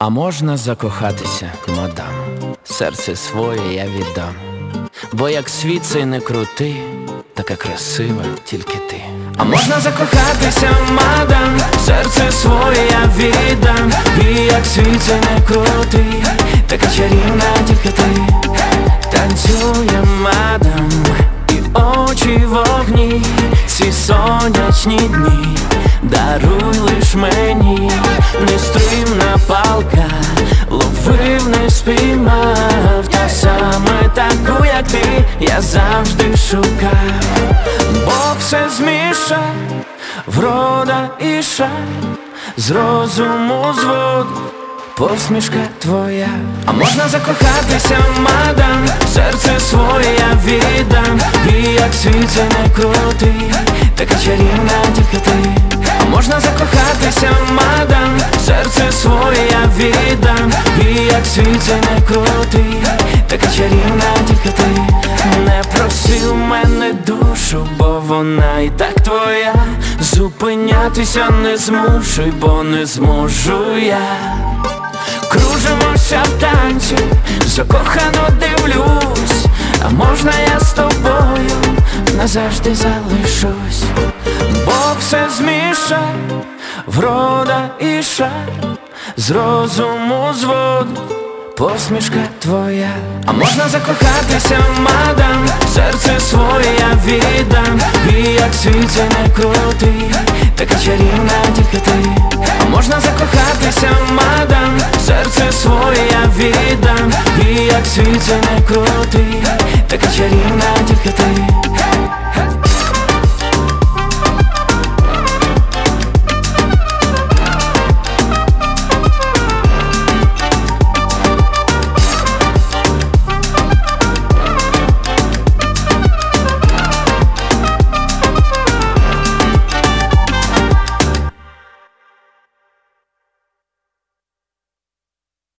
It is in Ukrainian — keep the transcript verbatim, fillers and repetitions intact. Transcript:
А можна закохатися, мадам, серце своє я віддам. Бо як світ цей не крутий, така красива тільки ти. А можна закохатися, мадам, серце своє я віддам. І як світ цей не крутий, така чарівна тільки ти. Танцює, мадам, і очі вогні, ці сонячні дні даруй лиш мені. Нестримна палка, ловив, не спіймав, та саме таку, як ти, я завжди шукав. Бог все змішав, врода і шаль, з розуму зводить посмішка твоя. А можна закохатися, мадам, серце своє я віддам. І як світ цей не крутий, така чарівна тільки ти. А можна закохатися, мадам, серце своє я віддам. І як світ цей не крутий, така чарівна тільки ти. Не проси у мене душу, бо вона і так твоя. Зупинятися не змушуй, бо не зможу я. Кружимося в танці, закохано дивлюсь. А можна я з тобою назавжди залишусь? Бог все змішав, врода і шаль, з розуму зводить посмішка твоя. А можна закохатися, мадам, серце своє я віддам. І як світ цей не крутий, така чарівна тільки ти. А можна закохатися, мадам, серце своє я віддам. І як світ цей не